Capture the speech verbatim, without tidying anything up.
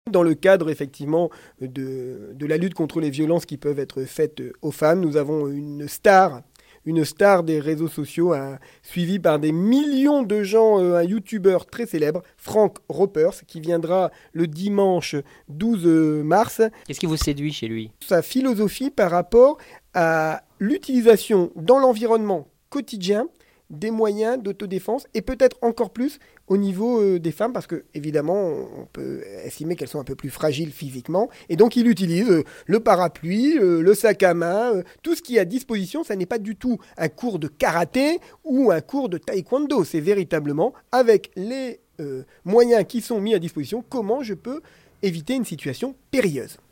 Dans le cadre effectivement de, de la lutte contre les violences qui peuvent être faites aux femmes, nous avons une star, une star des réseaux sociaux, hein, suivie par des millions de gens, euh, un youtubeur très célèbre, Frank Ropers, qui viendra le dimanche douze mars. Qu'est-ce qui vous séduit chez lui ? Sa philosophie par rapport à l'utilisation dans l'environnement quotidien des moyens d'autodéfense et peut-être encore plus au niveau euh, des femmes parce que évidemment on peut estimer qu'elles sont un peu plus fragiles physiquement et donc il utilise euh, le parapluie, euh, le sac à main, euh, tout ce qui est à disposition. Ça n'est pas du tout un cours de karaté ou un cours de taekwondo, c'est véritablement avec les euh, moyens qui sont mis à disposition comment je peux éviter une situation périlleuse.